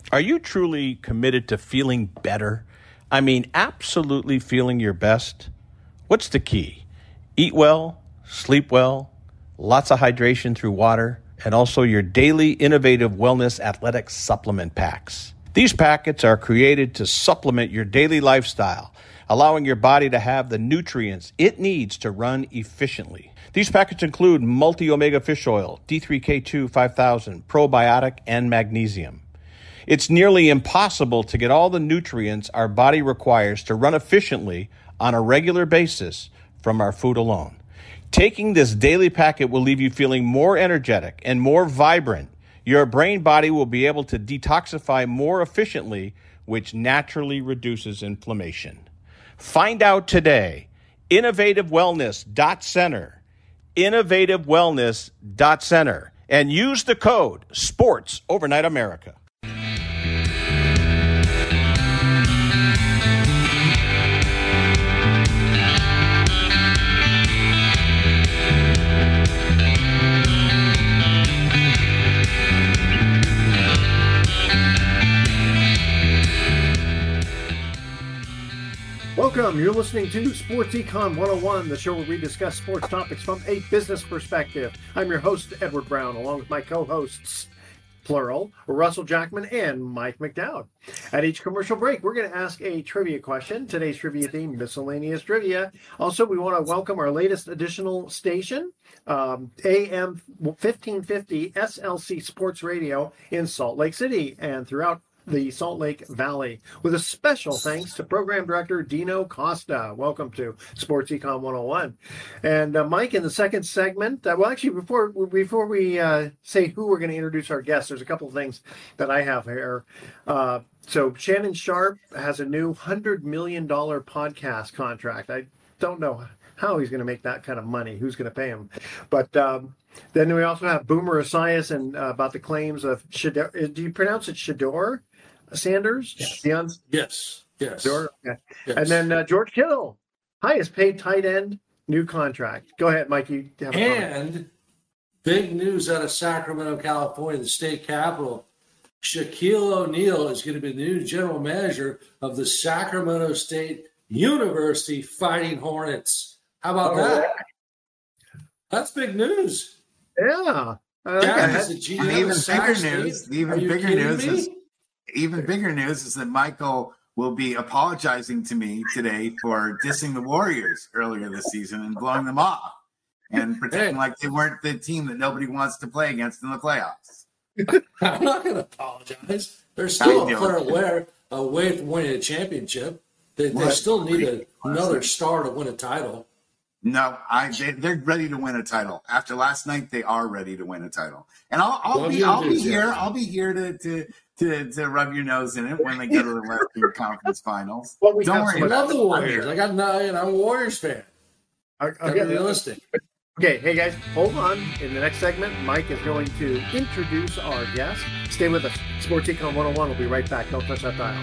Are you truly committed to feeling better? I mean, absolutely feeling your best? What's the key? Eat well, sleep well, lots of hydration through water, and also your daily innovative wellness athletic supplement packs. These packets are created to supplement your daily lifestyle, allowing your body to have the nutrients it needs to run efficiently. These packets include multi-omega fish oil, D3K2 5000, probiotic, and magnesium. It's nearly impossible to get all the nutrients our body requires to run efficiently on a regular basis from our food alone. Taking this daily packet will leave you feeling more energetic and more vibrant. Your brain body will be able to detoxify more efficiently, which naturally reduces inflammation. Find out today. InnovativeWellness.center. InnovativeWellness.center. And use the code SPORTS Overnight America. Welcome. You're listening to Sports Econ 101, the show where we discuss sports topics from a business perspective. I'm your host, Edward Brown, along with my co-hosts, plural, Russell Jackman and Mike McDowd. At each commercial break, we're going to ask a trivia question. Today's trivia theme, miscellaneous trivia. Also, we want to welcome our latest additional station, AM 1550 SLC Sports Radio in Salt Lake City and throughout the Salt Lake Valley, with a special thanks to Program Director Dino Costa. Welcome to Sports Econ 101. And Mike, in the second segment, before we say who we're going to introduce our guests, there's a couple of things that I have here. So Shannon Sharpe has a new $100 million podcast contract. I don't know how he's going to make that kind of money. Who's going to pay him? But then we also have Boomer Esiason and about the claims of Shedeur. Do you pronounce it Shedeur Sanders? Yes. Shedeur? Okay. Yes. And then George Kittle, highest paid tight end, new contract. Go ahead, Mike. You have a comment. Big news out of Sacramento, California, the state capital. Shaquille O'Neal is going to be the new general manager of the Sacramento State University Fighting Hornets. How about that? That's big news. Yeah. Even bigger news is that Michael will be apologizing to me today for dissing the Warriors earlier this season and blowing them off and pretending like they weren't the team that nobody wants to play against in the playoffs. I'm not going to apologize. They're still a player away from winning a championship. They still need another star to win a title. No, they're ready to win a title. After last night, they are ready to win a title. And I'll be here to rub your nose in it when they go to the Western Conference Finals. Don't worry. I love the Warriors. I'm a Warriors fan. Okay, realistic. Okay, hey guys, hold on. In the next segment, Mike is going to introduce our guest. Stay with us. Sports Econ 101 will be right back. Don't touch that dial.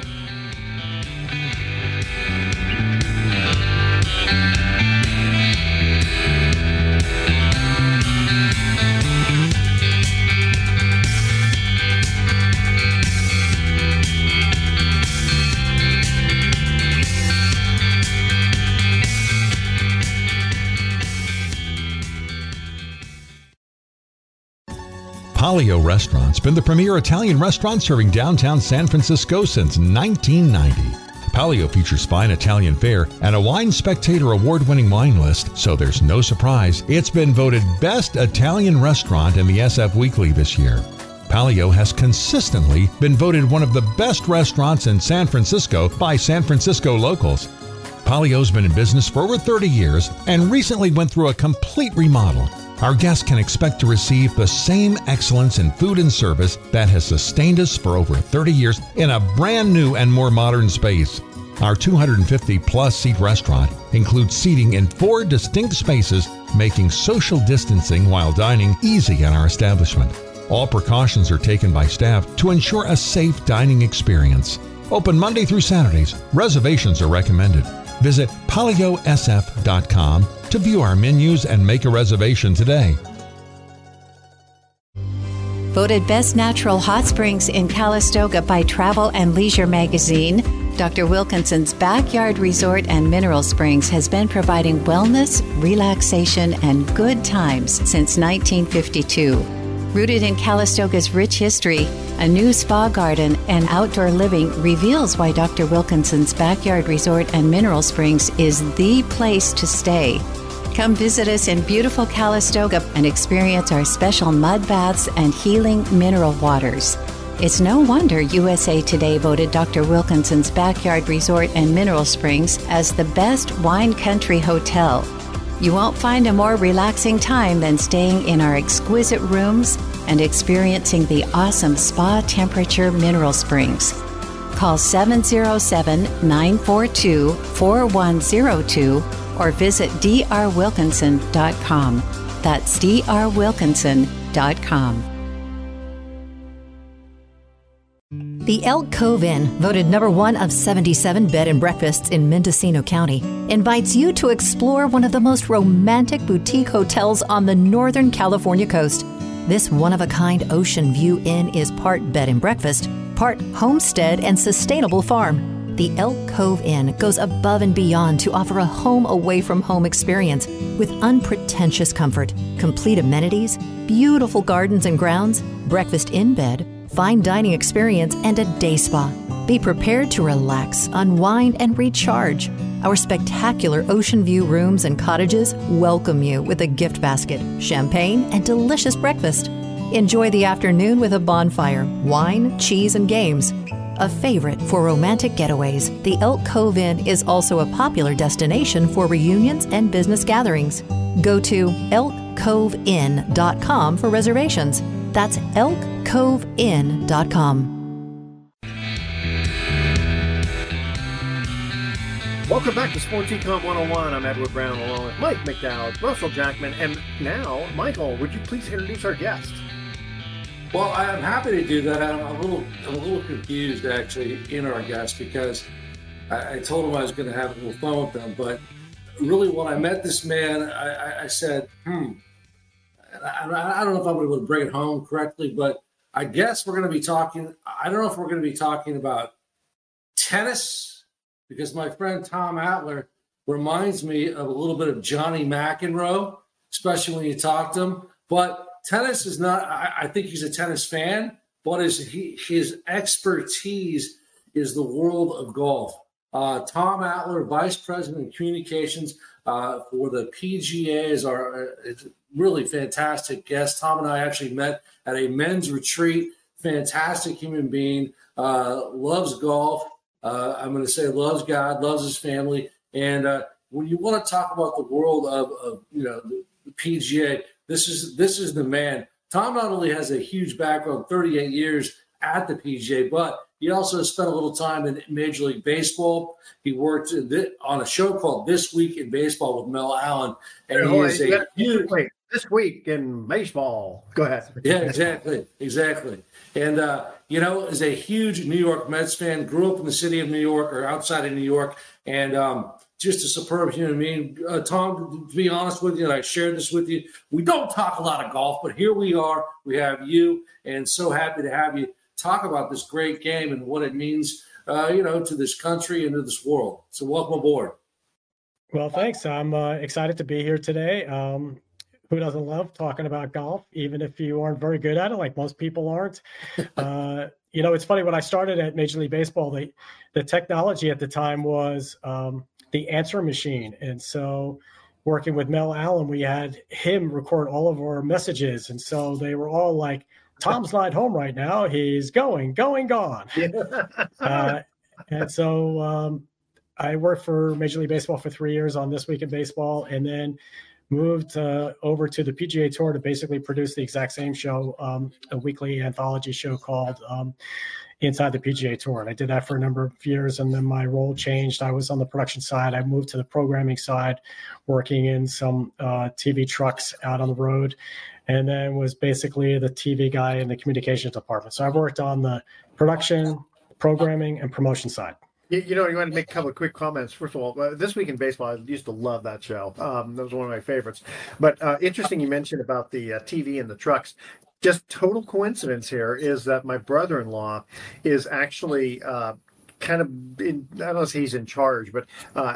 Palio Restaurant's been the premier Italian restaurant serving downtown San Francisco since 1990. Palio features fine Italian fare and a Wine Spectator award-winning wine list, so there's no surprise it's been voted Best Italian Restaurant in the SF Weekly this year. Palio has consistently been voted one of the best restaurants in San Francisco by San Francisco locals. Palio's been in business for over 30 years and recently went through a complete remodel. Our guests can expect to receive the same excellence in food and service that has sustained us for over 30 years in a brand new and more modern space. Our 250-plus seat restaurant includes seating in 4 distinct spaces, making social distancing while dining easy at our establishment. All precautions are taken by staff to ensure a safe dining experience. Open Monday through Saturdays. Reservations are recommended. Visit PalioSF.com to view our menus and make a reservation today. Voted Best Natural Hot Springs in Calistoga by Travel and Leisure magazine, Dr. Wilkinson's Backyard Resort and Mineral Springs has been providing wellness, relaxation, and good times since 1952. Rooted in Calistoga's rich history, a new spa garden and outdoor living reveals why Dr. Wilkinson's Backyard Resort and Mineral Springs is the place to stay. Come visit us in beautiful Calistoga and experience our special mud baths and healing mineral waters. It's no wonder USA Today voted Dr. Wilkinson's Backyard Resort and Mineral Springs as the best wine country hotel. You won't find a more relaxing time than staying in our exquisite rooms and experiencing the awesome spa temperature mineral springs. Call 707-942-4102 or visit drwilkinson.com. That's drwilkinson.com. The Elk Cove Inn, voted number 1 of 77 bed and breakfasts in Mendocino County, invites you to explore one of the most romantic boutique hotels on the Northern California coast. This one-of-a-kind ocean view inn is part bed and breakfast, part homestead and sustainable farm. The Elk Cove Inn goes above and beyond to offer a home-away-from-home experience with unpretentious comfort, complete amenities, beautiful gardens and grounds, breakfast in bed, fine dining experience, and a day spa. Be prepared to relax, unwind, and recharge. Our spectacular ocean view rooms and cottages welcome you with a gift basket, champagne, and delicious breakfast. Enjoy the afternoon with a bonfire, wine, cheese, and games. A favorite for romantic getaways, the Elk Cove Inn is also a popular destination for reunions and business gatherings. Go to elkcoveinn.com for reservations. That's elkcoveinn.com. Welcome back to Sports Econ 101. I'm Edward Brown along with Mike McDowell, Russell Jackman, and now, Michael, would you please introduce our guest? Well, I'm happy to do that. I'm a little confused actually in our guest because I told him I was going to have a little fun with them, but really when I met this man, I said, I don't know if I'm going to bring it home correctly, but I guess we're going to be talking. I don't know if we're going to be talking about tennis because my friend Tom Atler reminds me of a little bit of Johnny McEnroe, especially when you talk to him, but tennis is not, I think he's a tennis fan, but his expertise is the world of golf. Tom Atler, Vice President of Communications for the PGA, is our really fantastic guest. Tom and I actually met at a men's retreat. Fantastic human being, loves golf. I'm going to say loves God, loves his family. And when you want to talk about the world of the PGA, this is the man. Tom not only has a huge background, 38 years at the PGA, but he also spent a little time in Major League Baseball. He worked on a show called This Week in Baseball with Mel Allen. And he is a huge... This Week in Baseball. Go ahead. Yeah, exactly. And, is a huge New York Mets fan, grew up in the city of New York or outside of New York, and just a superb human being. Tom, to be honest with you, and I shared this with you, we don't talk a lot of golf, but here we are. We have you, and so happy to have you talk about this great game and what it means, to this country and to this world. So welcome aboard. Well, thanks. I'm excited to be here today. Who doesn't love talking about golf, even if you aren't very good at it, like most people aren't? It's funny, when I started at Major League Baseball, the technology at the time was the answer machine. And so working with Mel Allen, we had him record all of our messages. And so they were all like, Tom's not home right now. He's gone. And so I worked for Major League Baseball for 3 years on This Week in Baseball, and then moved over to the PGA Tour to basically produce the exact same show, a weekly anthology show called Inside the PGA Tour. And I did that for a number of years, and then my role changed. I was on the production side. I moved to the programming side, working in some TV trucks out on the road, and then was basically the TV guy in the communications department. So I've worked on the production, programming, and promotion side. You want to make a couple of quick comments. First of all, This Week in Baseball, I used to love that show. That was one of my favorites. But interesting you mentioned about the TV and the trucks. just total coincidence here is that my brother-in-law is actually kind of I don't know if he's in charge, but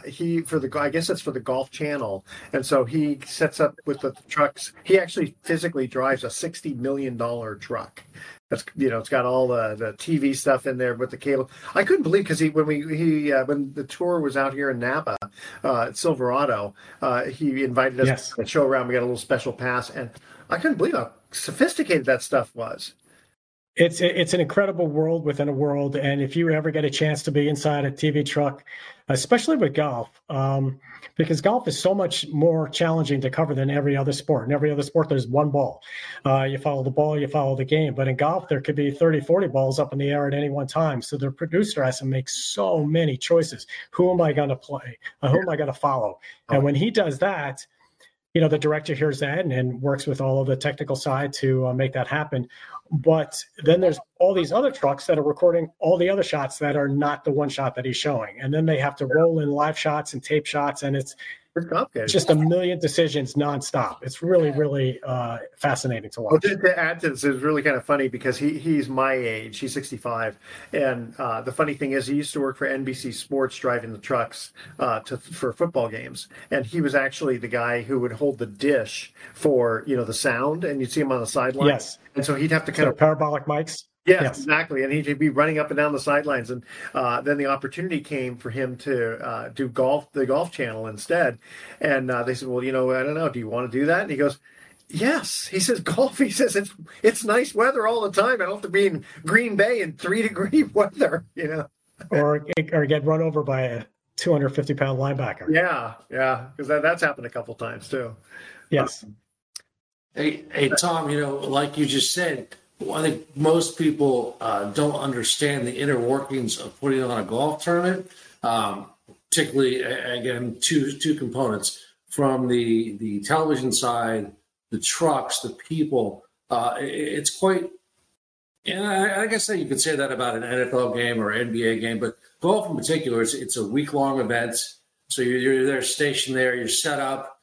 I guess it's for the Golf Channel, and so he sets up with the trucks. He actually physically drives a $60 million truck. That's it's got all the TV stuff in there with the cable. I couldn't believe because when the tour was out here in Napa, Silverado, he invited us to show around. We got a little special pass, and I couldn't believe how sophisticated that stuff was. It's an incredible world within a world, and if you ever get a chance to be inside a TV truck, especially with golf, because golf is so much more challenging to cover than every other sport. In every other sport, there's one ball. You follow the ball, you follow the game. But in golf, there could be 30, 40 balls up in the air at any one time. So the producer has to make so many choices. Who am I going to play? Who am I going to follow? And when he does that, the director hears that and works with all of the technical side to make that happen. But then there's all these other trucks that are recording all the other shots that are not the one shot that he's showing. And then they have to roll in live shots and tape shots. And it's just a million decisions nonstop. It's really, really fascinating to watch. Well, to add to this, it's really kind of funny because he's my age. He's 65. And the funny thing is he used to work for NBC Sports driving the trucks for football games. And he was actually the guy who would hold the dish for, the sound. And you'd see him on the sideline. Yes. And so he'd have to kind of parabolic mics. Yes, exactly. And he'd be running up and down the sidelines. And then the opportunity came for him to do the Golf Channel instead. And they said, well, I don't know. Do you want to do that? And he goes, yes. He says, golf. He says, it's nice weather all the time. I don't have to be in Green Bay in 3-degree weather, Or get run over by a 250-pound linebacker. Yeah, because that's happened a couple times too. Yes. Hey, Tom, like you just said, I think most people don't understand the inner workings of putting on a golf tournament, particularly, again, two components. From the television side, the trucks, the people, it's quite, and I guess you could say that about an NFL game or NBA game, but golf in particular, it's a week-long event. So you're there stationed there, you're set up.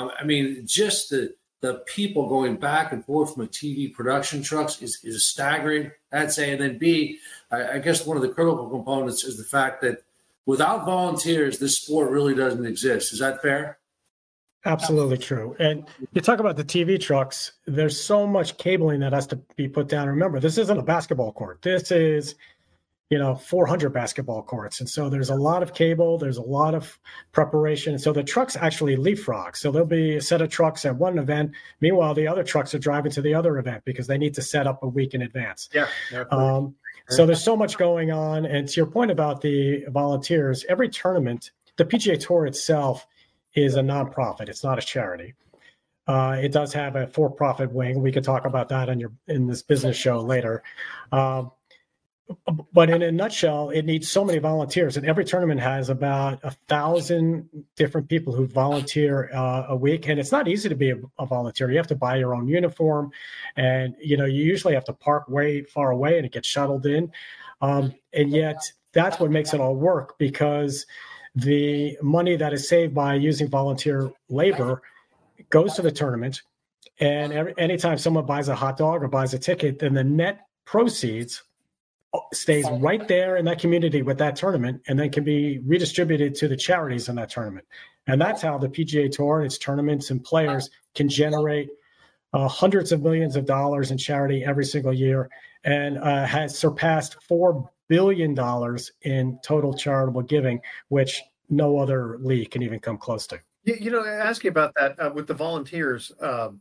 Just the people going back and forth from a TV production trucks is staggering, I'd say. And then B, I guess one of the critical components is the fact that without volunteers, this sport really doesn't exist. Is that fair? Absolutely true. And you talk about the TV trucks, there's so much cabling that has to be put down. Remember, this isn't a basketball court. This is 400 basketball courts. And so there's a lot of cable, there's a lot of preparation. And so the trucks actually leapfrog. So there'll be a set of trucks at one event. Meanwhile, the other trucks are driving to the other event because they need to set up a week in advance. Yeah. So there's so much going on. And to your point about the volunteers, every tournament, the PGA Tour itself is a nonprofit. It's not a charity. It does have a for-profit wing. We could talk about that in this business show later. But in a nutshell, it needs so many volunteers, and every tournament has about 1,000 different people who volunteer a week. And it's not easy to be a volunteer. You have to buy your own uniform, and you usually have to park way far away, and it gets shuttled in. And yet, that's what makes it all work, because the money that is saved by using volunteer labor goes to the tournament. And anytime someone buys a hot dog or buys a ticket, then the net proceeds stays right there in that community with that tournament, and then can be redistributed to the charities in that tournament. And that's how the PGA Tour and its tournaments and players can generate hundreds of millions of dollars in charity every single year, and has surpassed $4 billion in total charitable giving, which no other league can even come close to. I ask you about that with the volunteers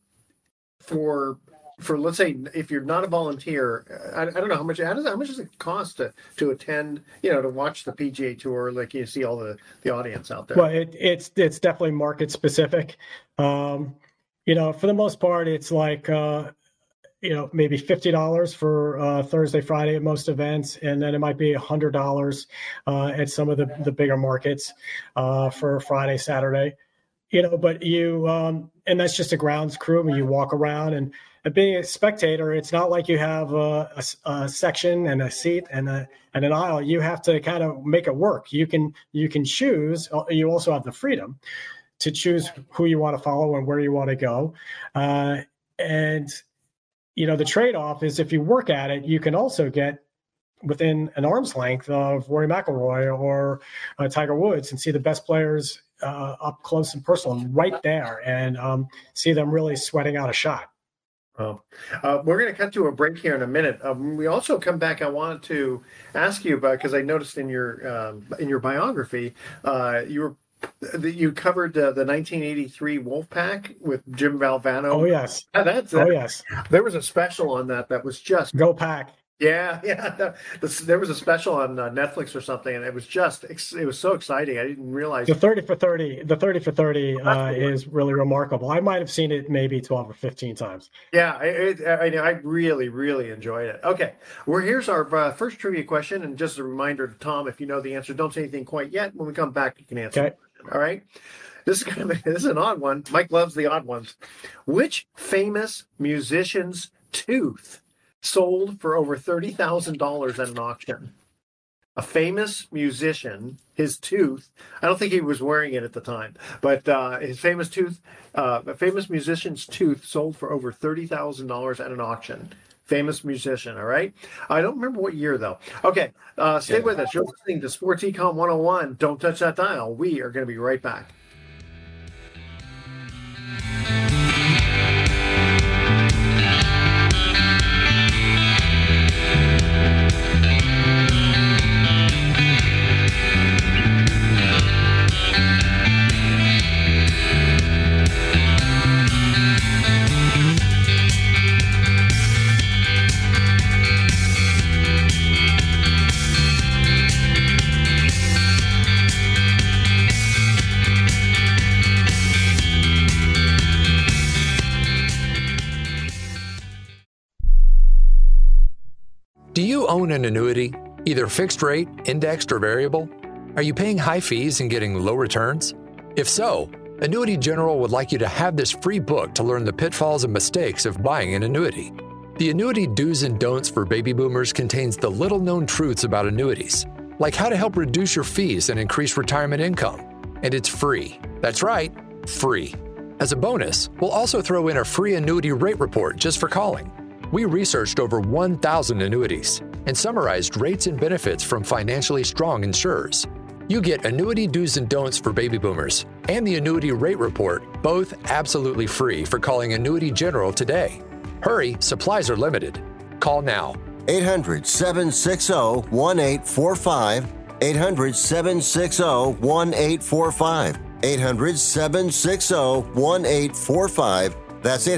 for let's say if you're not a volunteer, I don't know how much does it cost to attend, to watch the PGA Tour, like you see all the audience out there? Well, it's definitely market specific. For the most part, it's like maybe $50 for Thursday, Friday at most events, and then it might be $100 at some of the bigger markets for Friday, Saturday. But and that's just a grounds crew, and you walk around and being a spectator, it's not like you have a section and a seat and an aisle. You have to kind of make it work. You can choose. You also have the freedom to choose who you want to follow and where you want to go. And the trade-off is if you work at it, you can also get within an arm's length of Rory McIlroy or Tiger Woods and see the best players up close and personal and right there and see them really sweating out a shot. Well, we're going to cut to a break here in a minute. We also come back. I wanted to ask you about, because I noticed in your biography, you covered the 1983 Wolfpack with Jim Valvano. Oh yes, yes. There was a special on that was just Go Pack. Yeah. There was a special on Netflix or something, and it was so exciting. I didn't realize the 30 for 30. The 30 for 30 is really remarkable. I might have seen it maybe 12 or 15 times. Yeah, I really, really enjoyed it. Okay, here's our first trivia question, and just a reminder to Tom, if you know the answer, don't say anything quite yet. When we come back, you can answer. Okay. All right. This is an odd one. Mike loves the odd ones. Which famous musician's tooth sold for over $30,000 at an auction? A famous musician, his tooth, I don't think he was wearing it at the time, but his famous tooth, a famous musician's tooth sold for over $30,000 at an auction. Famous musician, all right? I don't remember what year, though. Okay, stay with us. You're listening to Sports Econ 101. Don't touch that dial. We are going to be right back. Do you own an annuity, either fixed rate, indexed, or variable? Are you paying high fees and getting low returns? If so, Annuity General would like you to have this free book to learn the pitfalls and mistakes of buying an annuity. The Annuity Do's and Don'ts for Baby Boomers contains the little-known truths about annuities, like how to help reduce your fees and increase retirement income. And it's free. That's right, free. As a bonus, we'll also throw in a free annuity rate report just for calling. We researched over 1,000 annuities and summarized rates and benefits from financially strong insurers. You get Annuity Do's and Don'ts for Baby Boomers and the Annuity Rate Report, both absolutely free for calling Annuity General today. Hurry, supplies are limited. Call now. 800-760-1845. 800-760-1845. 800-760-1845. That's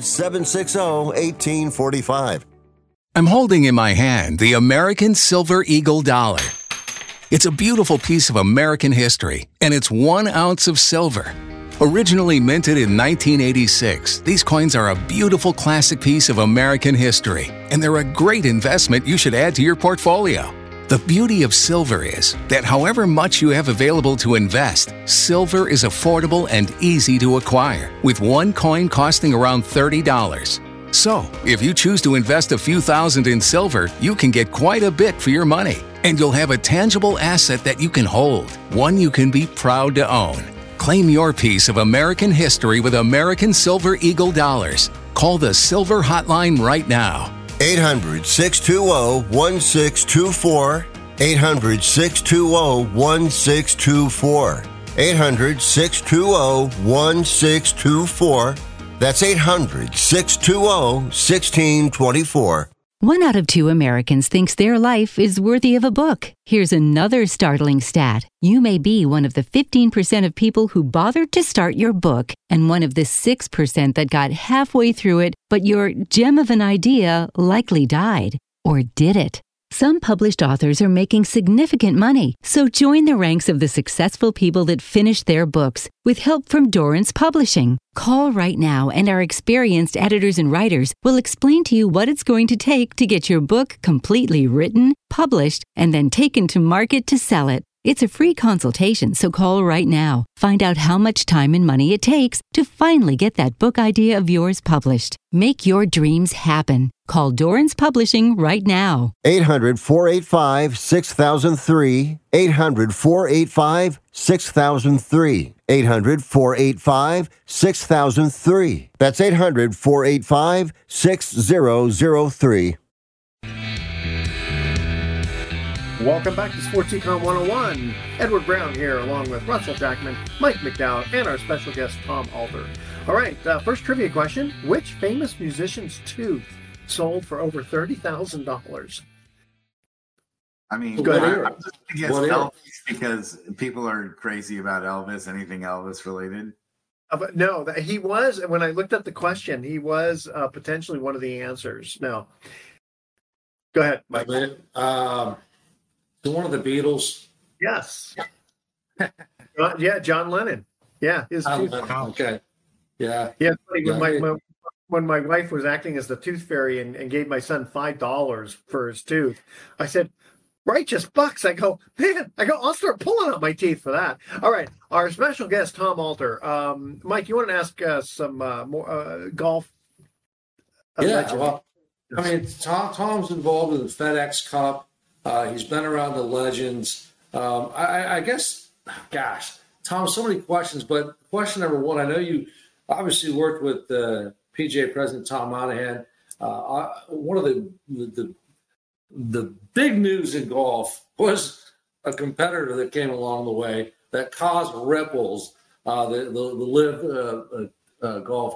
800-760-1845. I'm holding in my hand the American Silver Eagle dollar. It's a beautiful piece of American history, and it's 1 ounce of silver. Originally minted in 1986, these coins are a beautiful classic piece of American history, and they're a great investment you should add to your portfolio. The beauty of silver is that however much you have available to invest, silver is affordable and easy to acquire, with one coin costing around $30. So, if you choose to invest a few thousand in silver, you can get quite a bit for your money, and you'll have a tangible asset that you can hold, one you can be proud to own. Claim your piece of American history with American Silver Eagle dollars. Call the Silver Hotline right now. 800-620-1624. 800-620-1624. 800-620-1624. That's 800-620-1624. 1 out of 2 Americans thinks their life is worthy of a book. Here's another startling stat. You may be one of the 15% of people who bothered to start your book and one of the 6% that got halfway through it, but your gem of an idea likely died. Or did it? Some published authors are making significant money, so join the ranks of the successful people that finished their books with help from Dorrance Publishing. Call right now and our experienced editors and writers will explain to you what it's going to take to get your book completely written, published, and then taken to market to sell it. It's a free consultation, so call right now. Find out how much time and money it takes to finally get that book idea of yours published. Make your dreams happen. Call Dorrance Publishing right now. 800-485-6003. 800-485-6003. 800-485-6003. That's 800-485-6003. Welcome back to Sports Econ 101. Edward Brown here, along with Russell Jackman, Mike McDowell, and our special guest, Tom Alter. All right, first trivia question. Which famous musician's tooth sold for over $30,000? I mean, Go ahead. I'm just going to guess Elvis because people are crazy about Elvis, anything Elvis related. No, he was, when I looked up the question, he was potentially one of the answers. No. Go ahead, Mike. One of the Beatles. Yes. Yeah, John Lennon. Yeah, his tooth. Okay. Yeah. Yeah, when my wife was acting as the tooth fairy and gave my son $5 for his tooth, I said, righteous bucks. I go, I'll start pulling out my teeth for that. All right. Our special guest, Tom Alter. Mike, you want to ask some more golf? Yeah. Well, I mean, Tom's involved in the FedEx Cup. He's been around the legends. I guess, gosh, Tom, so many questions, but question number one, I know you obviously worked with PGA President Tom Monahan. One of the big news in golf was a competitor that came along the way that caused ripples, the LIV golf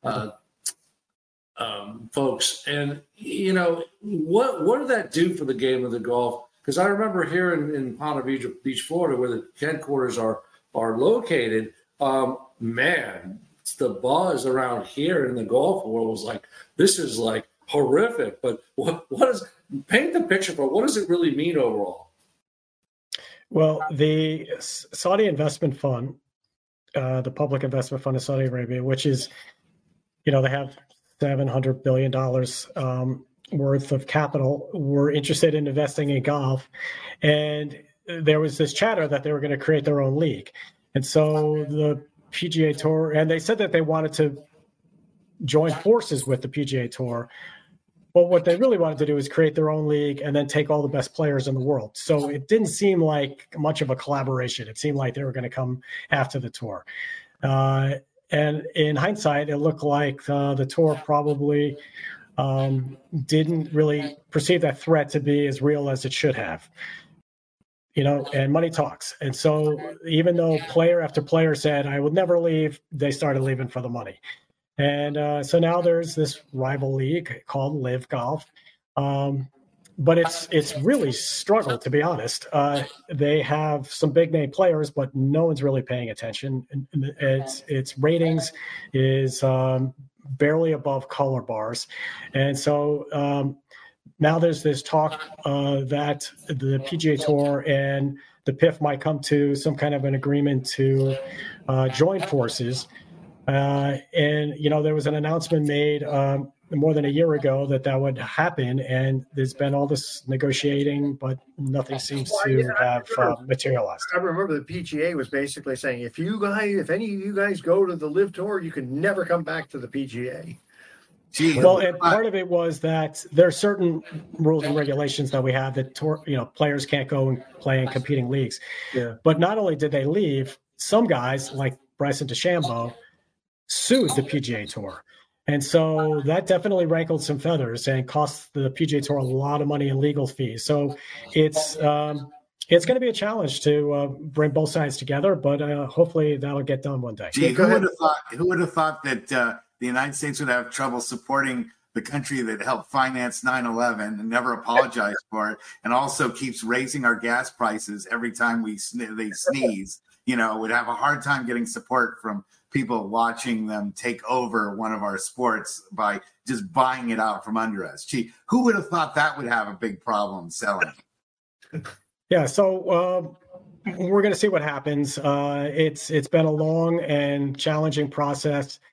folks. And, you know, what did that do for the game of the golf? Because I remember here in Ponte Vedra Beach, Florida, where the headquarters are located, man, the buzz around here in the golf world was like, this is like horrific. But what is, paint the picture for what does it really mean overall? Well, the Saudi Investment Fund, the Public Investment Fund of Saudi Arabia, which is, you know, they have $700 billion worth of capital, were interested in investing in golf. And there was this chatter that they were going to create their own league. And so the PGA Tour, and they said that they wanted to join forces with the PGA Tour. But what they really wanted to do is create their own league and then take all the best players in the world. So it didn't seem like much of a collaboration. It seemed like they were going to come after the tour. And in hindsight, it looked like the tour probably didn't really perceive that threat to be as real as it should have. You know, and money talks. And so even though player after player said, I would never leave, they started leaving for the money. And so now there's this rival league called LIV Golf. But it's really struggled, to be honest. They have some big name players, but no one's really paying attention. Its ratings is barely above color bars. And so now there's this talk that the PGA Tour and the PIF might come to some kind of an agreement to join forces. And, you know, there was an announcement made more than a year ago that would happen. And there's been all this negotiating, but nothing seems to have materialized. I remember the PGA was basically saying, if any of you guys go to the LIV Tour, you can never come back to the PGA. Well, and part of it was that there are certain rules and regulations that we have that players can't go and play in competing leagues. Yeah. But not only did they leave, some guys like Bryson DeChambeau sued the PGA Tour. And so that definitely rankled some feathers and cost the PGA Tour a lot of money in legal fees. So it's going to be a challenge to bring both sides together, but hopefully that'll get done one day. Gee, who would have thought that the United States would have trouble supporting the country that helped finance 9/11 and never apologized for it, and also keeps raising our gas prices every time they sneeze? You know, would have a hard time getting support from people watching them take over one of our sports by just buying it out from under us. Gee, who would have thought that would have a big problem selling? Yeah, so we're going to see what happens. It's been a long and challenging process.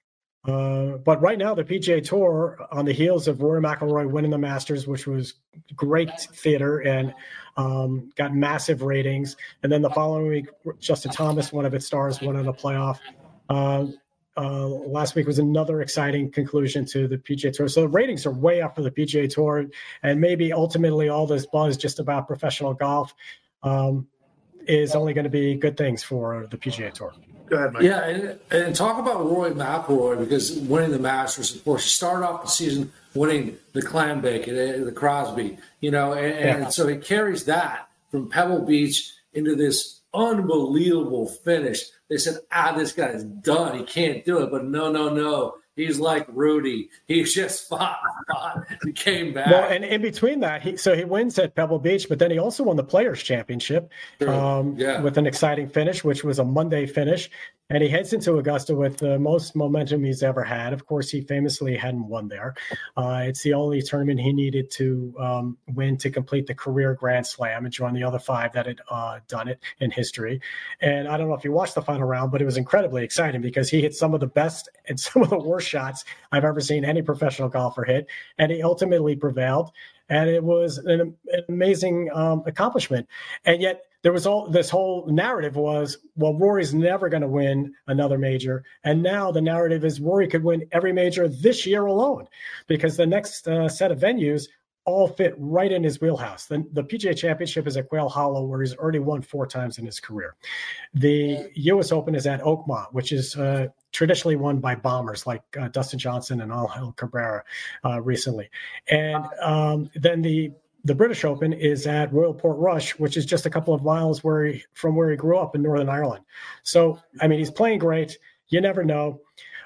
But right now, the PGA Tour, on the heels of Rory McIlroy winning the Masters, which was great theater and got massive ratings, and then the following week, Justin Thomas, one of its stars, won in a playoff. Last week was another exciting conclusion to the PGA Tour. So the ratings are way up for the PGA Tour, and maybe ultimately all this buzz just about professional golf is only going to be good things for the PGA Tour. Go ahead, Mike. Yeah, and talk about Rory McIlroy, because winning the Masters, of course, he started off the season winning the Clambake, the Crosby, and so he carries that from Pebble Beach into this unbelievable finish. They said, this guy is done. He can't do it. But no. He's like Rudy. He just fought and came back. Well, and in between that, he wins at Pebble Beach, but then he also won the Players' Championship with an exciting finish, which was a Monday finish. And he heads into Augusta with the most momentum he's ever had. Of course, he famously hadn't won there. It's the only tournament he needed to win to complete the career Grand Slam and join the other 5 that had done it in history. And I don't know if you watched the final round, but it was incredibly exciting because he hit some of the best and some of the worst shots I've ever seen any professional golfer hit. And he ultimately prevailed. And it was an amazing accomplishment. And yet there was this whole narrative was, well, Rory's never going to win another major. And now the narrative is Rory could win every major this year alone because the next set of venues all fit right in his wheelhouse. The PGA Championship is at Quail Hollow, where he's already won 4 times in his career. The U.S. Open is at Oakmont, which is traditionally won by bombers like Dustin Johnson and Angel Cabrera recently. And then the British Open is at Royal Portrush, which is just a couple of miles from where he grew up in Northern Ireland. So, I mean, he's playing great. You never know.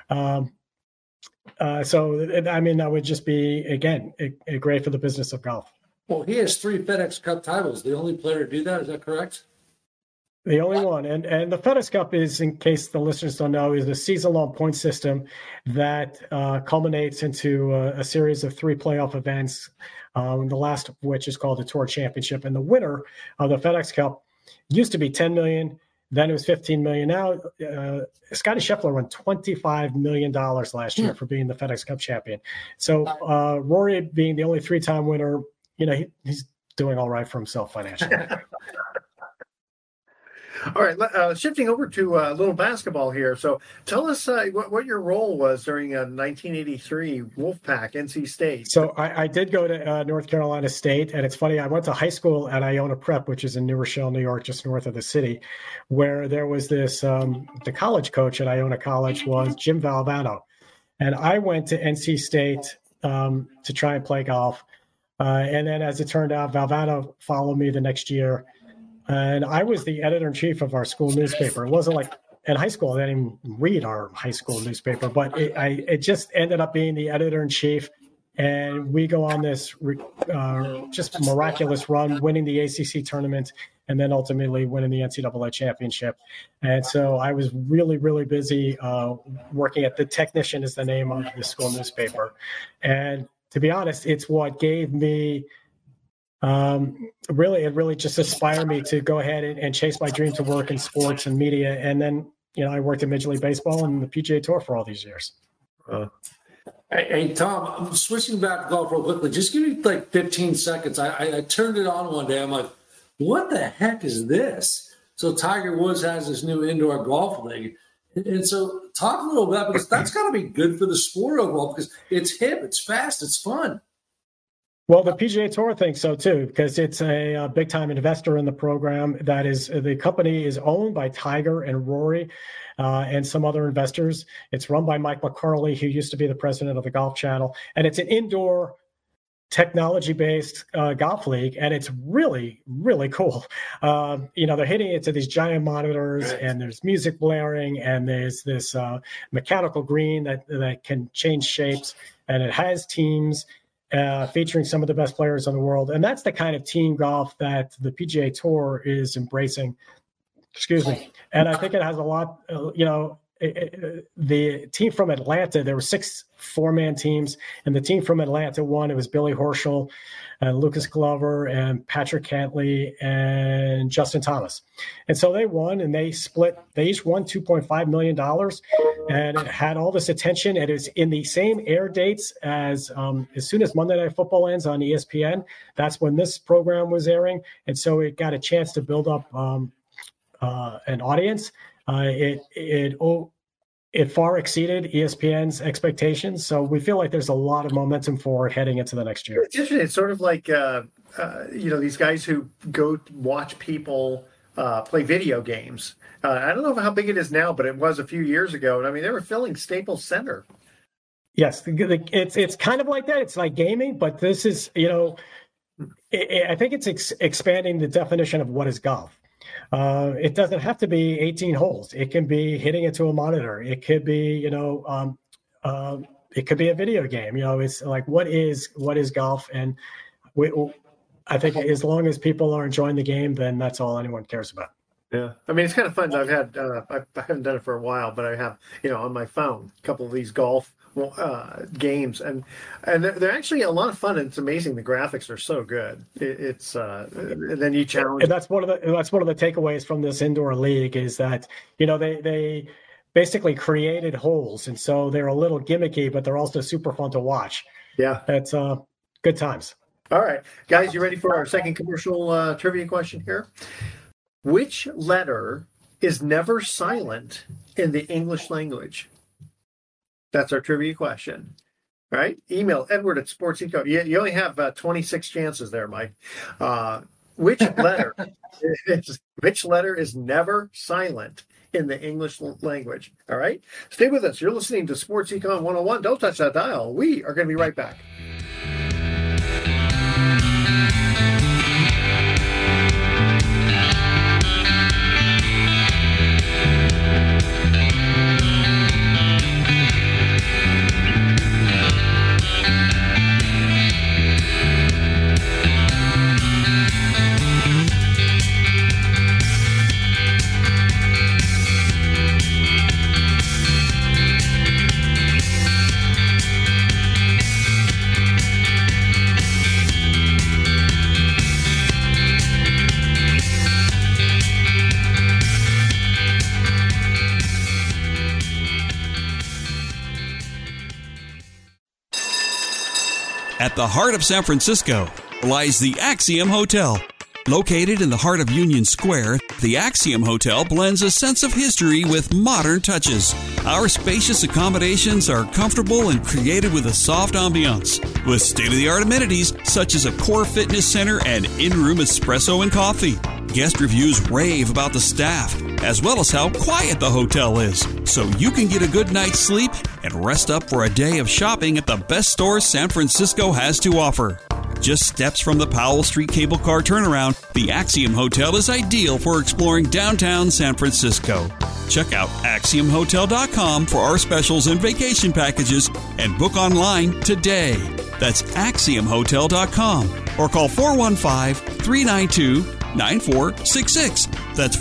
That would just be, again, great for the business of golf. Well, he has 3 FedEx Cup titles. The only player to do that, is that correct? The only one. And the FedEx Cup is, in case the listeners don't know, is a season-long point system that culminates into a series of 3 playoff events, the last of which is called the Tour Championship. And the winner of the FedEx Cup used to be $10 million. Then it was $15 million. Now, Scotty Scheffler won $25 million last year for being the FedEx Cup champion. So Rory being the only 3-time winner, he's doing all right for himself financially. All right, shifting over to a little basketball here. So tell us what your role was during 1983 Wolfpack, NC State. So I did go to North Carolina State, and it's funny, I went to high school at Iona Prep, which is in New Rochelle, New York, just north of the city, where there was this, the college coach at Iona College was Jim Valvano. And I went to NC State to try and play golf. And then as it turned out, Valvano followed me the next year. And I was the editor-in-chief of our school newspaper. It wasn't like in high school, I didn't even read our high school newspaper, but it just ended up being the editor-in-chief. And we go on this just miraculous run, winning the ACC tournament, and then ultimately winning the NCAA championship. And so I was really, really busy working at The Technician is the name of the school newspaper. And to be honest, it's what gave me it really just inspired me to go ahead and chase my dream to work in sports and media. And then, I worked in Major League Baseball and the PGA Tour for all these years. Hey, Tom, I'm switching back to golf real quickly. Just give me like 15 seconds. I turned it on one day. I'm like, what the heck is this? So Tiger Woods has this new indoor golf league. And so talk a little bit, because that's got to be good for the sport overall, because it's hip, it's fast, it's fun. Well, the PGA Tour thinks so too, because it's a big-time investor in the program. That is, the company is owned by Tiger and Rory and some other investors. It's run by Mike McCarley, who used to be the president of the Golf Channel, and it's an indoor technology-based golf league, and it's really, really cool. They're hitting it to these giant monitors, and there's music blaring, and there's this mechanical green that can change shapes, and it has teams. Featuring some of the best players in the world. And that's the kind of team golf that the PGA Tour is embracing. Excuse me. And I think it has a lot, the team from Atlanta, there were 6 4-man teams, and the team from Atlanta won. It was Billy Horschel, Lucas Glover, and Patrick Cantley, and Justin Thomas. And so they won, and they each won $2.5 million, and it had all this attention. And it was in the same air dates as soon as Monday Night Football ends on ESPN, that's when this program was airing. And so it got a chance to build up an audience. It far exceeded ESPN's expectations, so we feel like there's a lot of momentum for it heading into the next year. It's interesting. It's sort of like these guys who go watch people play video games. I don't know how big it is now, but it was a few years ago. And I mean, they were filling Staples Center. Yes, it's kind of like that. It's like gaming, but this is I think it's expanding the definition of what is golf. It doesn't have to be 18 holes. It can be hitting it to a monitor. It could be, it could be a video game. It's like, what is golf? And I think as long as people are enjoying the game, then that's all anyone cares about. Yeah. I mean, it's kind of fun. I've had, I haven't done it for a while, but I have, on my phone, a couple of these golf games, and they're actually a lot of fun. And it's amazing. The graphics are so good. It's and then you challenge. And that's one of the takeaways from this indoor league is that, they basically created holes. And so they're a little gimmicky, but they're also super fun to watch. Yeah. It's good times. All right, guys, you ready for our second commercial trivia question here? Which letter is never silent in the English language? That's our trivia question. All right. Email Edward at SportsEco. You only have 26 chances there, Mike. Which letter is never silent in the English language? All right. Stay with us. You're listening to Sports Econ 101. Don't touch that dial. We are going to be right back. At the heart of San Francisco lies the Axiom Hotel. Located in the heart of Union Square, the Axiom Hotel blends a sense of history with modern touches. Our spacious accommodations are comfortable and created with a soft ambiance, with state-of-the-art amenities such as a core fitness center and in-room espresso and coffee. Guest reviews rave about the staff, as well as how quiet the hotel is, so you can get a good night's sleep and rest up for a day of shopping at the best stores San Francisco has to offer. Just steps from the Powell Street cable car turnaround, the Axiom Hotel is ideal for exploring downtown San Francisco. Check out AxiomHotel.com for our specials and vacation packages and book online today. That's AxiomHotel.com or call 415-392-9466. That's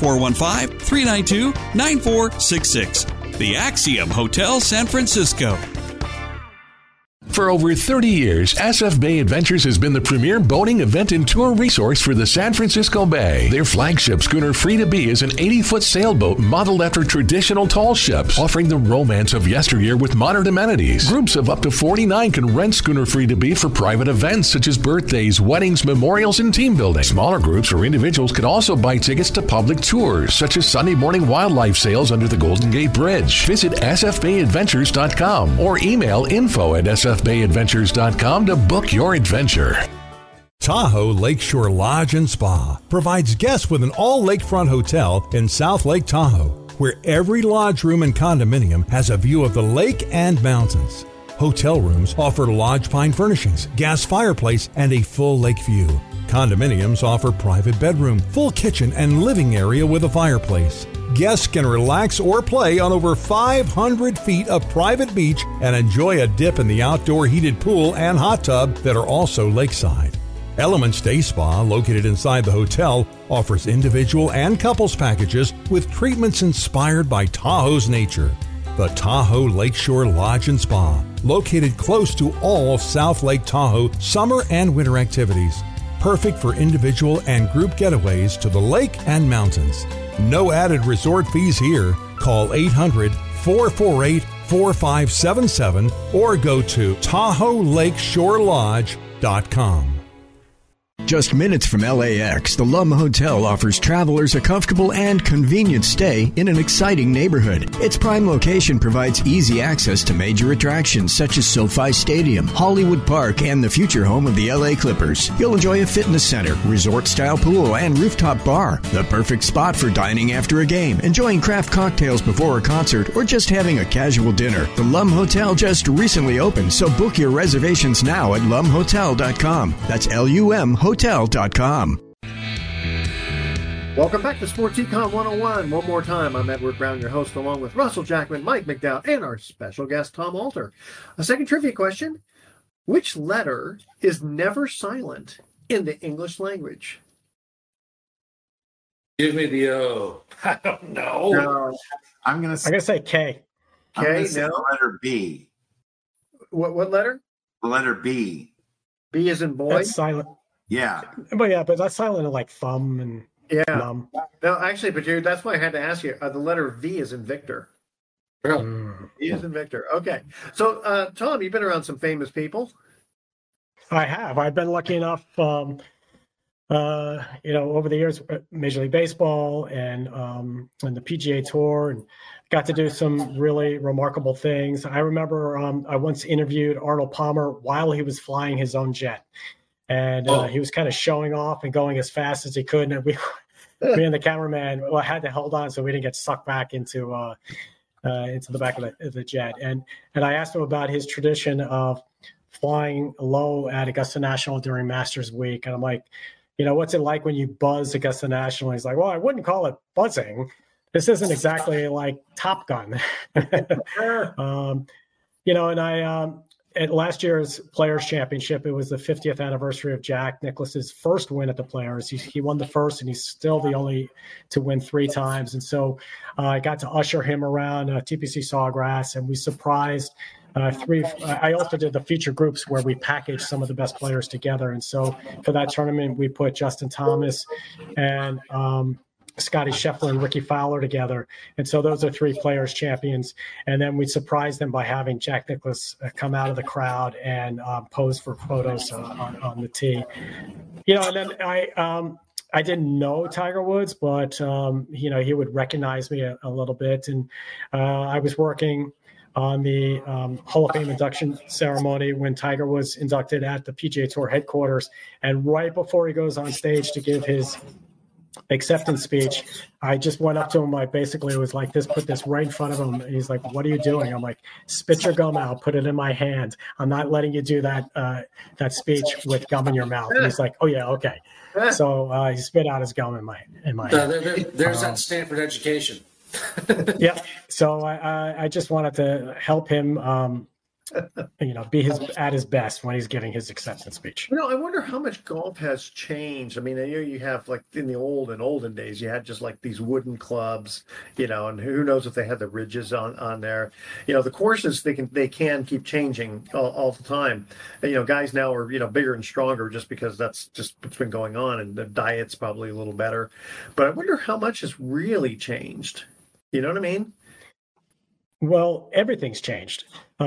415-392-9466. The Axiom Hotel, San Francisco. For over 30 years, SF Bay Adventures has been the premier boating event and tour resource for the San Francisco Bay. Their flagship schooner Free to Be is an 80-foot sailboat modeled after traditional tall ships, offering the romance of yesteryear with modern amenities. Groups of up to 49 can rent schooner Free to Be for private events such as birthdays, weddings, memorials, and team building. Smaller groups or individuals could also buy tickets to public tours, such as Sunday morning wildlife sales under the Golden Gate Bridge. Visit sfbayadventures.com or email info@sfbayadventures.com to book your adventure. Tahoe Lakeshore Lodge and Spa provides guests with an all-lakefront hotel in South Lake Tahoe, where every lodge room and condominium has a view of the lake and mountains. Hotel rooms offer lodge pine furnishings, gas fireplace, and a full lake view. Condominiums offer private bedroom, full kitchen, and living area with a fireplace. Guests can relax or play on over 500 feet of private beach and enjoy a dip in the outdoor heated pool and hot tub that are also lakeside. Elements Day Spa, located inside the hotel, offers individual and couples packages with treatments inspired by Tahoe's nature. The Tahoe Lakeshore Lodge and Spa, located close to all of South Lake Tahoe summer and winter activities. Perfect for individual and group getaways to the lake and mountains. No added resort fees here. Call 800-448-4577 or go to TahoeLakeshoreLodge.com. Just minutes from LAX, the Lum Hotel offers travelers a comfortable and convenient stay in an exciting neighborhood. Its prime location provides easy access to major attractions such as SoFi Stadium, Hollywood Park, and the future home of the LA Clippers. You'll enjoy a fitness center, resort-style pool, and rooftop bar. The perfect spot for dining after a game, enjoying craft cocktails before a concert, or just having a casual dinner. The Lum Hotel just recently opened, so book your reservations now at lumhotel.com. That's L-U-M Hotel.com. Welcome back to Sports Econ 101. One more time, I'm Edward Brown, your host, along with Russell Jackman, Mike McDowell, and our special guest, Tom Alter. A second trivia question. Which letter is never silent in the English language? Give me the O. I don't know. No. I'm going to say K. K, say the letter B. What letter? The letter B. B as in boy? That's silent. Yeah. But that's silent in like thumb and num. No, actually, but that's why I had to ask you. The letter V is in Victor. V is in Victor. Okay. So, Tom, you've been around some famous people. I have. I've been lucky enough, over the years, Major League Baseball and the PGA Tour, and got to do some really remarkable things. I remember I once interviewed Arnold Palmer while he was flying his own jet. And he was kind of showing off and going as fast as he could. And me and the cameraman had to hold on so we didn't get sucked back into the back of the jet. And I asked him about his tradition of flying low at Augusta National during Masters Week. And I'm like, what's it like when you buzz Augusta National? He's like, well, I wouldn't call it buzzing. This isn't exactly like Top Gun. At last year's Players Championship, it was the 50th anniversary of Jack Nicklaus's first win at the Players. He won the first, and he's still the only to win 3 times. And so I got to usher him around TPC Sawgrass, and we surprised 3. I also did the feature groups where we packaged some of the best players together. And so for that tournament, we put Justin Thomas and Scotty Scheffler and Ricky Fowler together. And so those are 3 Players champions. And then we surprised them by having Jack Nicklaus come out of the crowd and pose for photos on the tee. And then I didn't know Tiger Woods, but, he would recognize me a little bit. And I was working on the Hall of Fame induction ceremony when Tiger was inducted at the PGA Tour headquarters. And right before he goes on stage to give his acceptance speech, I just went up to him. I basically was like this, put this right in front of him. And he's like, what are you doing? I'm like, spit your gum out, put it in my hand. I'm not letting you do that speech with gum in your mouth. And he's like, oh yeah, okay. So he spit out his gum in my there's that Stanford education. Yeah. So I just wanted to help him be at his best when he's giving his acceptance speech. I wonder how much golf has changed. I mean, you have like in the olden days, you had just like these wooden clubs, and who knows if they had the ridges on there. The courses they can keep changing all the time. Guys now are bigger and stronger just because that's just what's been going on, and the diet's probably a little better. But I wonder how much has really changed. You know what I mean? Well, everything's changed.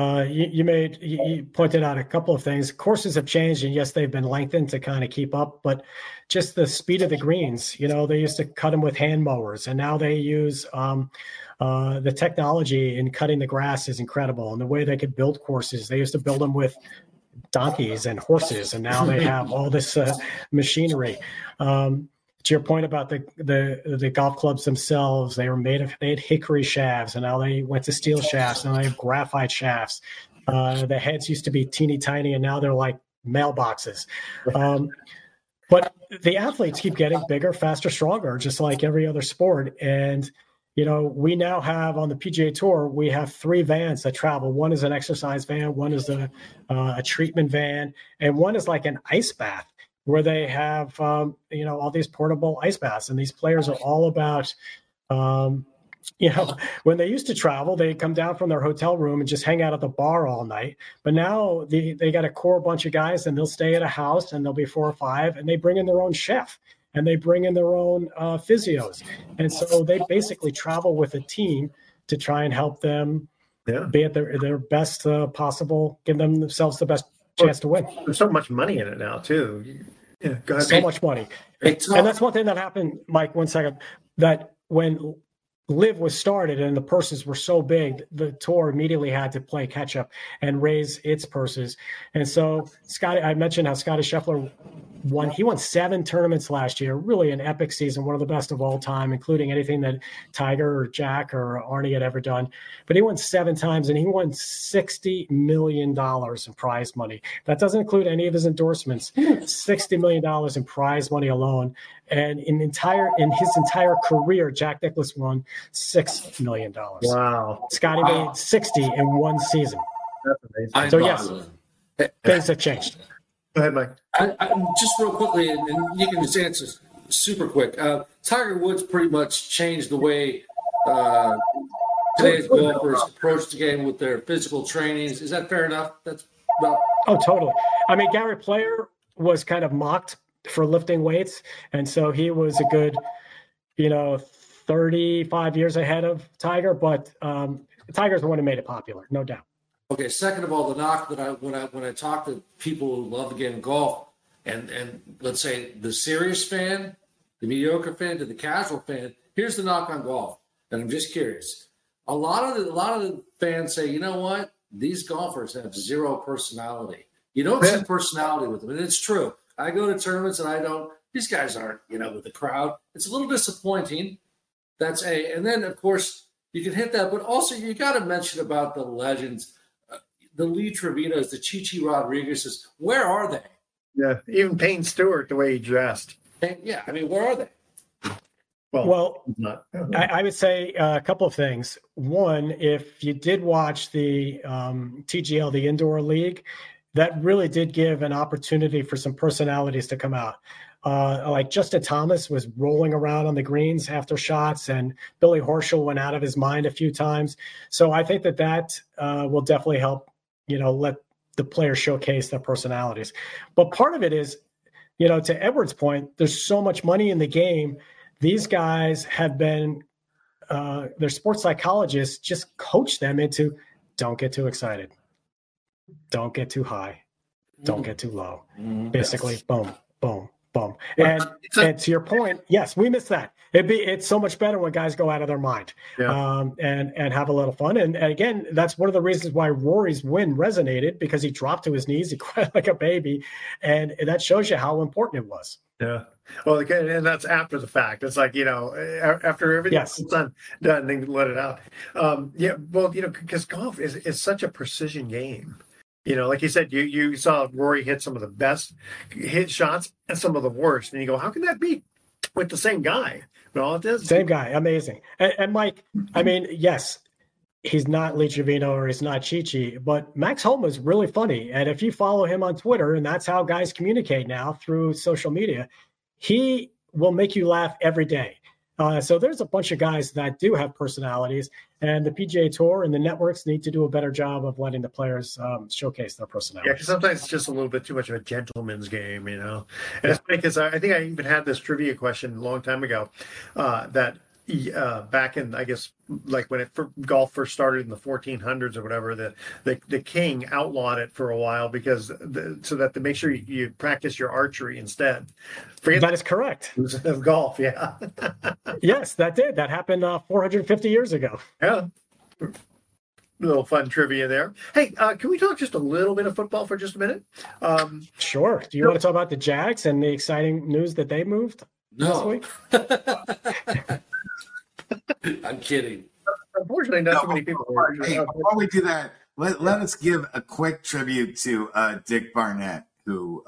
You pointed out a couple of things. Courses have changed, and yes, they've been lengthened to kind of keep up, but just the speed of the greens, they used to cut them with hand mowers, and now they use the technology in cutting the grass is incredible. And the way they could build courses, they used to build them with donkeys and horses, and now they have all this machinery. To your point about the golf clubs themselves, they had hickory shafts, and now they went to steel shafts, and now they have graphite shafts. The heads used to be teeny tiny, and now they're like mailboxes. But the athletes keep getting bigger, faster, stronger, just like every other sport. And we now have on the PGA Tour, we have 3 vans that travel. One is an exercise van, one is a treatment van, and one is like an ice bath, where they have, all these portable ice baths. And these players are all about when they used to travel, they'd come down from their hotel room and just hang out at the bar all night. But now they got a core bunch of guys, and they'll stay at a house, and there'll be 4 or 5, and they bring in their own chef, and they bring in their own physios. And so they basically travel with a team to try and help them be at their best possible, give themselves the best chance to win. There's so much money in it now, too. Yeah, go ahead. So much money. And that's one thing that happened, Mike, 1 second, that when Live was started and the purses were so big, the tour immediately had to play catch up and raise its purses. And so I mentioned how Scotty Scheffler won. He won 7 tournaments last year, really an epic season, one of the best of all time, including anything that Tiger or Jack or Arnie had ever done. But he won 7 times, and he won $60 million in prize money. That doesn't include any of his endorsements. $60 million in prize money alone. And in his entire career, Jack Nicklaus won $6 million. Wow. Scotty made 60 in one season. That's amazing. So yes, things have changed. Go ahead, Mike. I just real quickly, and you can just answer super quick. Tiger Woods pretty much changed the way today's golfers approach the game with their physical trainings. Is that fair enough? That's about. Oh, totally. I mean, Gary Player was kind of mocked for lifting weights, and so he was a good, 35 years ahead of Tiger. But Tiger's the one who made it popular, no doubt. Okay. Second of all, the knock that when I talk to people who love the game of golf, and let's say the serious fan, the mediocre fan, to the casual fan, here's the knock on golf. And I'm just curious. A lot of the fans say, you know what? These golfers have zero personality. You don't see personality with them, and it's true. I go to tournaments and I don't. These guys aren't, with the crowd. It's a little disappointing. That's and then of course you can hit that, but also you got to mention about the legends, the Lee Trevinos, the Chichi Rodriguez's. Where are they? Yeah, even Payne Stewart, the way he dressed. Yeah, I mean, where are they? Well, I would say a couple of things. One, if you did watch the TGL, the Indoor League, that really did give an opportunity for some personalities to come out. Like Justin Thomas was rolling around on the greens after shots, and Billy Horschel went out of his mind a few times. So I think that will definitely help, let the players showcase their personalities. But part of it is, to Edward's point, there's so much money in the game. These guys have been, their sports psychologists just coach them into don't get too excited. Don't get too high. Don't get too low. Basically, boom, boom, boom. And to your point, yes, we miss that. It's so much better when guys go out of their mind and have a little fun. And again, that's one of the reasons why Rory's win resonated, because he dropped to his knees, he cried like a baby, and that shows you how important it was. Yeah. Well, and that's after the fact. It's like, after everything's done, they let it out. Because golf is such a precision game. Like you said, you saw Rory hit some of the best hit shots and some of the worst. And you go, how can that be with the same guy? Well, it is. Same guy. Amazing. And Mike, I mean, yes, he's not Lee Trevino or he's not Chi-Chi, but Max Homa is really funny. And if you follow him on Twitter, and that's how guys communicate now through social media, he will make you laugh every day. So there's a bunch of guys that do have personalities, and the PGA Tour and the networks need to do a better job of letting the players showcase their personalities. Yeah, because sometimes it's just a little bit too much of a gentleman's game, And it's funny because I think I even had this trivia question a long time ago that back in, I guess, like when golf first started in the 1400s or whatever, the king outlawed it for a while because so that to make sure you practice your archery instead. That is correct. Of golf, yeah. Yes, that did. That happened 450 years ago. Yeah. A little fun trivia there. Hey, can we talk just a little bit of football for just a minute? Sure. Do you want to talk about the Jags and the exciting news that they moved this week? I'm kidding. Unfortunately, not too many people. Before we do that, let us give a quick tribute to Dick Barnett, who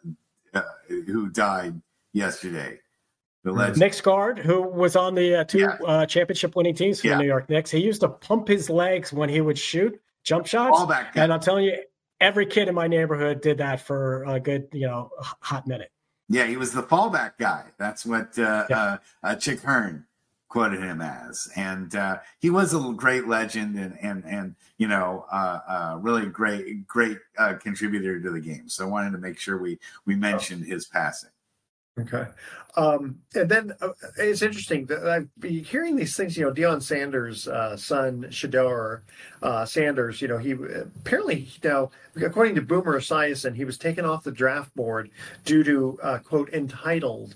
died yesterday. The legend. Nick Scard, who was on the two championship-winning teams for the New York Knicks. He used to pump his legs when he would shoot jump shots. And I'm telling you, every kid in my neighborhood did that for a good, hot minute. Yeah, he was the fallback guy. That's what Chick Hearn quoted him as. And he was a great legend and really great contributor to the game. So I wanted to make sure we mentioned his passing. Okay. And then it's interesting that I've been hearing these things, Deion Sanders' son, Shedeur Sanders, he apparently, according to Boomer Esiason, he was taken off the draft board due to, quote, entitled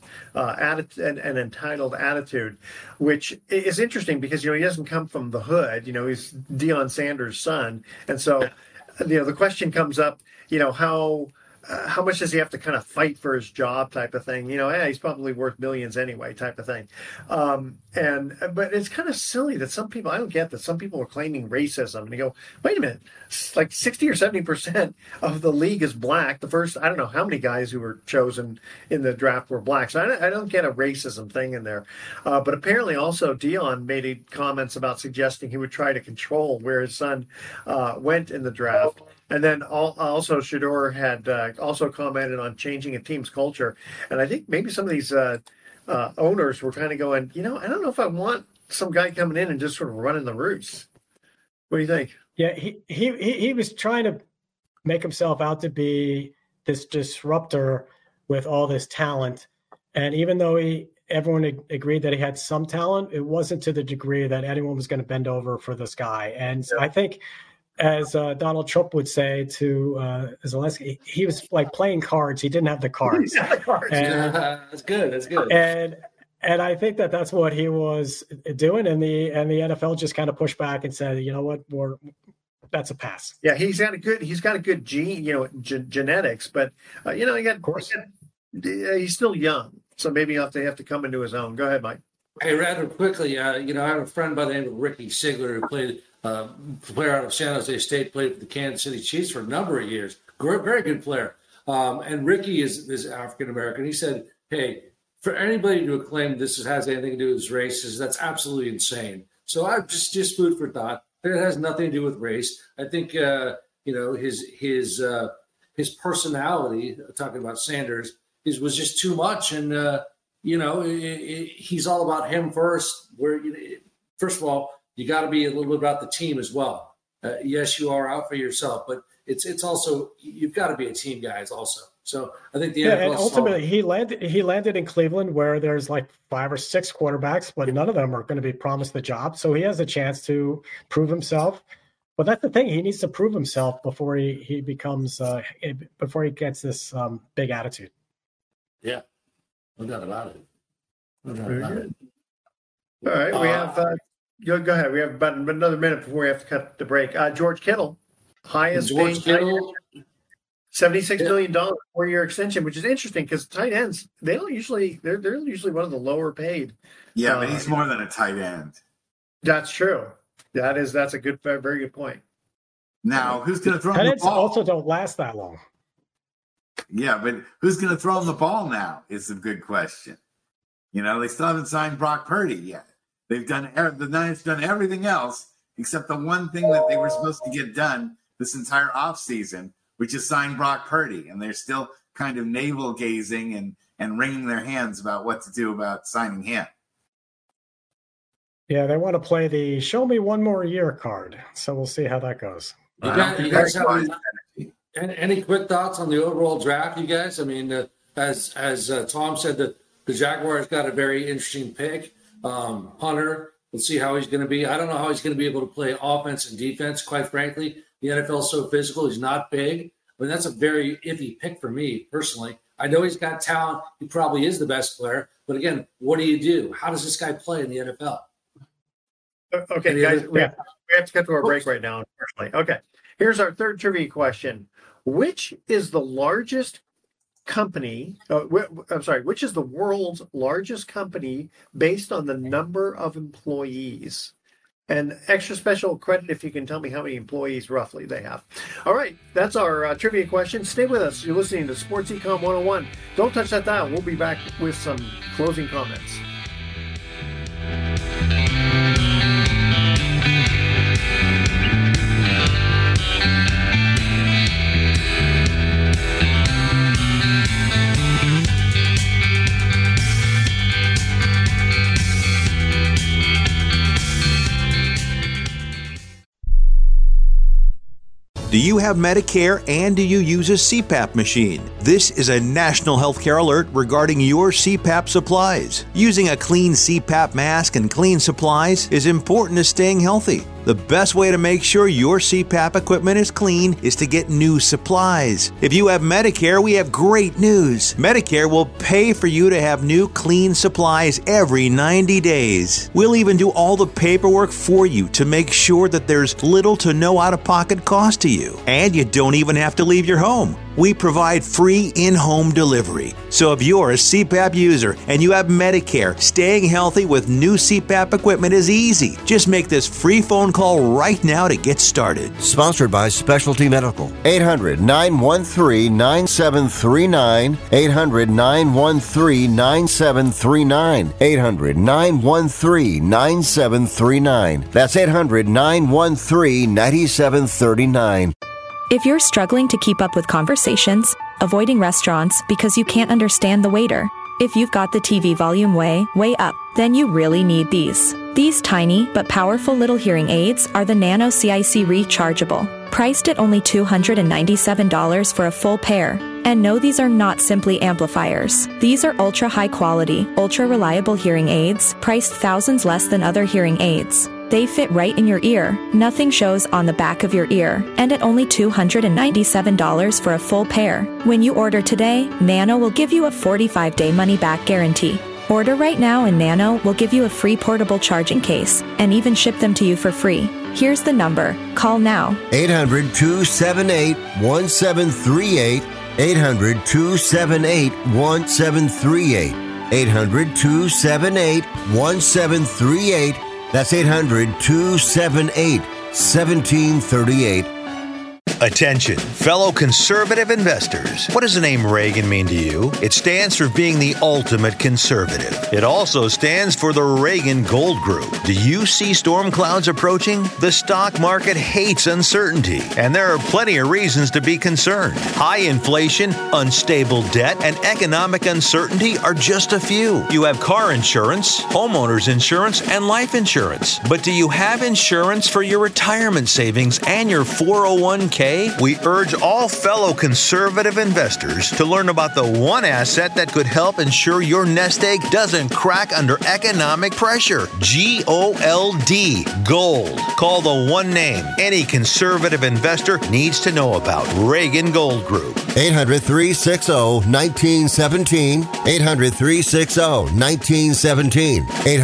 attitude, which is interesting because, he doesn't come from the hood, he's Deion Sanders' son. And so, the question comes up, how much does he have to kind of fight for his job type of thing? He's probably worth millions anyway type of thing. But it's kind of silly that some people, I don't get that some people are claiming racism. And you go, wait a minute, like 60 or 70% of the league is black. The first, I don't know how many guys who were chosen in the draft were black. So I don't get a racism thing in there. But apparently also Deion made comments about suggesting he would try to control where his son went in the draft. And then also Shedeur had also commented on changing a team's culture. And I think maybe some of these owners were kind of going, I don't know if I want some guy coming in and just sort of running the roost. What do you think? Yeah, he was trying to make himself out to be this disruptor with all this talent. And even though everyone agreed that he had some talent, it wasn't to the degree that anyone was going to bend over for this guy. And I think, as Donald Trump would say to Zelensky, he was like playing cards. He didn't have the cards. That's good. That's good. And I think that that's what he was doing. And the NFL just kind of pushed back and said, you know what, that's a pass. Yeah, he's got a good gene, genetics, but he's still young, so maybe he'll have to come into his own. Go ahead, Mike. Hey, rather quickly, I have a friend by the name of Ricky Sigler who played. Player out of San Jose State, played for the Kansas City Chiefs for a number of years. Very good player. And Ricky is African-American. He said, hey, for anybody to claim this has anything to do with race, that's absolutely insane. So I just food for thought. It has nothing to do with race. I think, his personality, talking about Sanders, was just too much. And, he's all about him first. First of all, you got to be a little bit about the team as well. Yes, you are out for yourself, but it's also, you've got to be a team, guys, also. So I think the NFL. And ultimately, he landed in Cleveland, where there's like 5 or 6 quarterbacks, but none of them are going to be promised the job. So he has a chance to prove himself. But that's the thing; he needs to prove himself before he becomes before he gets this big attitude. Yeah, no doubt about it. All right, we have. Go ahead. We have about another minute before we have to cut the break. George Kittle, highest paid $76 million 4-year extension, which is interesting because tight ends they're usually one of the lower paid. Yeah, but he's more than a tight end. That's true. That's a very good point. Now, who's going to throw him the ball? Also don't last that long. Yeah, but who's going to throw him the ball now is a good question. They still haven't signed Brock Purdy yet. The Niners done everything else except the one thing that they were supposed to get done this entire offseason, which is sign Brock Purdy. And they're still kind of navel gazing and wringing their hands about what to do about signing him. Yeah, they want to play the show me one more year card. So we'll see how that goes. You guys have any quick thoughts on the overall draft, you guys? I mean, as Tom said, the Jaguars got a very interesting pick. Hunter, let's see how he's going to be. I don't know how he's going to be able to play offense and defense, quite frankly. The NFL is so physical. He's not big. I mean, that's a very iffy pick for me, personally. I know he's got talent. He probably is the best player. But, again, what do you do? How does this guy play in the NFL? Okay, guys, we have to get to our break right now, unfortunately. Okay, here's our third trivia question. Which is the largest company, which is the world's largest company based on the number of employees? And extra special credit if you can tell me how many employees roughly they have. All right, that's our trivia question. Stay with us. You're listening to Sports Econ 101. Don't touch that dial. We'll be back with some closing comments. Do you have Medicare and do you use a CPAP machine? This is a national healthcare alert regarding your CPAP supplies. Using a clean CPAP mask and clean supplies is important to staying healthy. The best way to make sure your CPAP equipment is clean is to get new supplies. If you have Medicare, we have great news. Medicare will pay for you to have new clean supplies every 90 days. We'll even do all the paperwork for you to make sure that there's little to no out-of-pocket cost to you. And you don't even have to leave your home. We provide free in-home delivery. So if you're a CPAP user and you have Medicare, staying healthy with new CPAP equipment is easy. Just make this free phone call right now to get started. Sponsored by Specialty Medical. 800-913-9739. 800-913-9739. 800-913-9739. That's 800-913-9739. If you're struggling to keep up with conversations, avoiding restaurants because you can't understand the waiter, if you've got the TV volume way up, then you really need these. These tiny but powerful little hearing aids are the Nano CIC Rechargeable, priced at only $297 for a full pair. And no, these are not simply amplifiers. These are ultra high quality, ultra reliable hearing aids, priced thousands less than other hearing aids. They fit right in your ear, nothing shows on the back of your ear, and at only $297 for a full pair. When you order today, Nano will give you a 45-day money-back guarantee. Order right now and Nano will give you a free portable charging case and even ship them to you for free. Here's the number. Call now. 800-278-1738. 800-278-1738. 800-278-1738. That's 800-278-1738. Attention, fellow conservative investors. What does the name Reagan mean to you? It stands for being the ultimate conservative. It also stands for the Reagan Gold Group. Do you see storm clouds approaching? The stock market hates uncertainty, and there are plenty of reasons to be concerned. High inflation, unstable debt, and economic uncertainty are just a few. You have car insurance, homeowners insurance, and life insurance. But do you have insurance for your retirement savings and your 401k? We urge all fellow conservative investors to learn about the one asset that could help ensure your nest egg doesn't crack under economic pressure. GOLD. Gold. Call the one name any conservative investor needs to know about. Reagan Gold Group. 800-360-1917. 800-360-1917.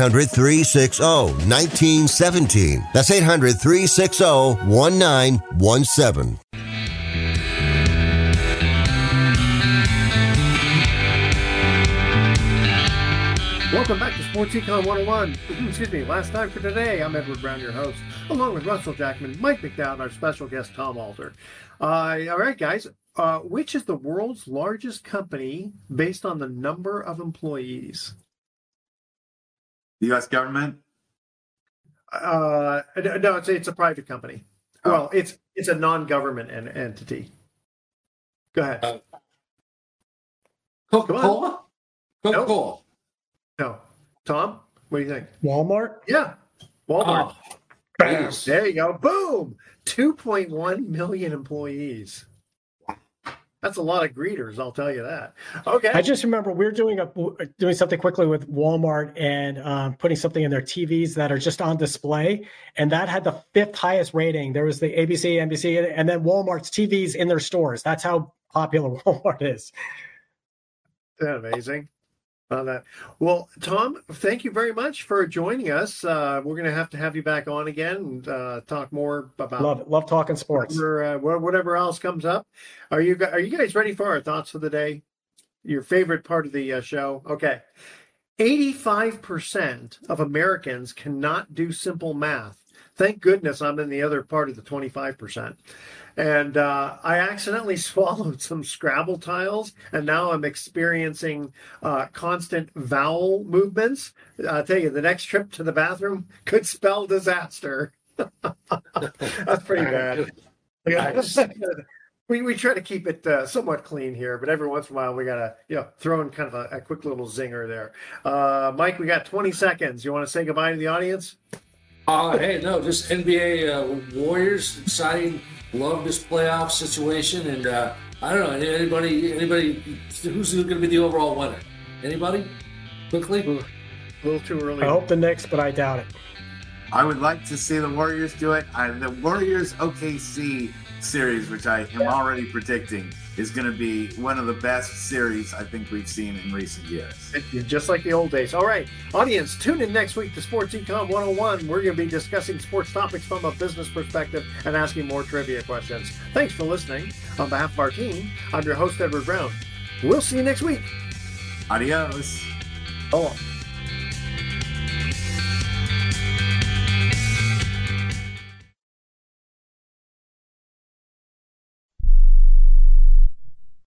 800-360-1917. That's 800-360-1917. Welcome back to Sports Econ 101. Excuse me, last time for today, I'm Edward Brown, your host, along with Russell Jackman, Mike McDowell, and our special guest, Tom Alter. All right, guys, which is the world's largest company based on the number of employees? The U.S. government? No, it's a private company. Oh. Well, it's a non-government entity. Go ahead. Coca-Cola? Coca-Cola. No. Tom, what do you think? Walmart? Yeah. Walmart. Oh, there you go. Boom. 2.1 million employees. That's a lot of greeters, I'll tell you that. Okay. I just remember we were doing something quickly with Walmart and putting something in their TVs that are just on display, and that had the 5th highest rating. There was the ABC, NBC, and then Walmart's TVs in their stores. That's how popular Walmart is. Isn't that amazing? Well, Tom, thank you very much for joining us. We're going to have you back on again and talk more about love talking sports. Whatever else comes up. Are you guys ready for our thoughts of the day? Your favorite part of the show? Okay. 85% of Americans cannot do simple math. Thank goodness I'm in the other part of the 25%. And I accidentally swallowed some Scrabble tiles, and now I'm experiencing constant vowel movements. I'll tell you, the next trip to the bathroom could spell disaster. That's pretty bad. We try to keep it somewhat clean here, but every once in a while we got to throw in kind of a quick little zinger there. Mike, we got 20 seconds. You want to say goodbye to the audience? Hey, no, just NBA Warriors signing Love this playoff situation, and I don't know anybody who's going to be the overall winner. Anybody? Quickly. A little too early. I hope the Knicks, but I doubt it. I would like to see the Warriors do it. The Warriors OKC series, which I am already predicting, is going to be one of the best series I think we've seen in recent years. Just like the old days. All right, audience, tune in next week to Sports Econ 101. We're going to be discussing sports topics from a business perspective and asking more trivia questions. Thanks for listening. On behalf of our team, I'm your host, Edward Brown. We'll see you next week. Adios. So long.